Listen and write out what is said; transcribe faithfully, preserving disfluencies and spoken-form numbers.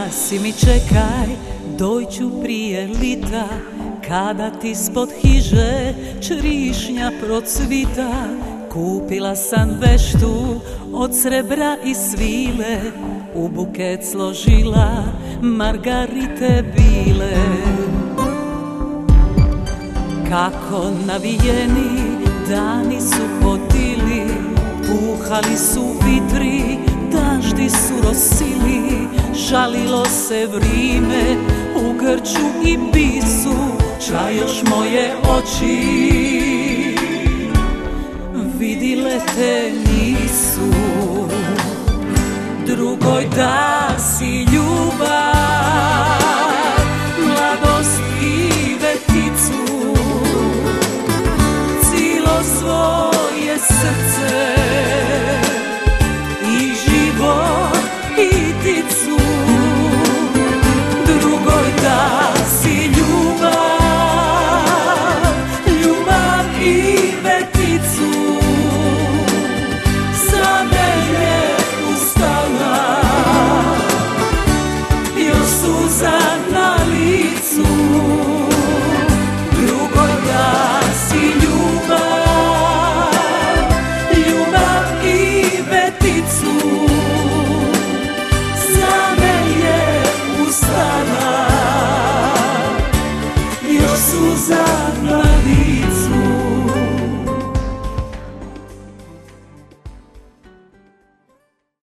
si mi čekaj, dođu prije lita, kada ti spod hiže črišnja procvita. Kupila sam veštu od srebra i svile, u buket složila margarite bile. Kako navijeni dani su hodili, puhali su vitri, daždi su rosili. Žalilo se vrime u grču i bisu, čajoš moje oči vidile te nisu. Drugoj da si ljubav, mladost i veticu, cilo svoje srce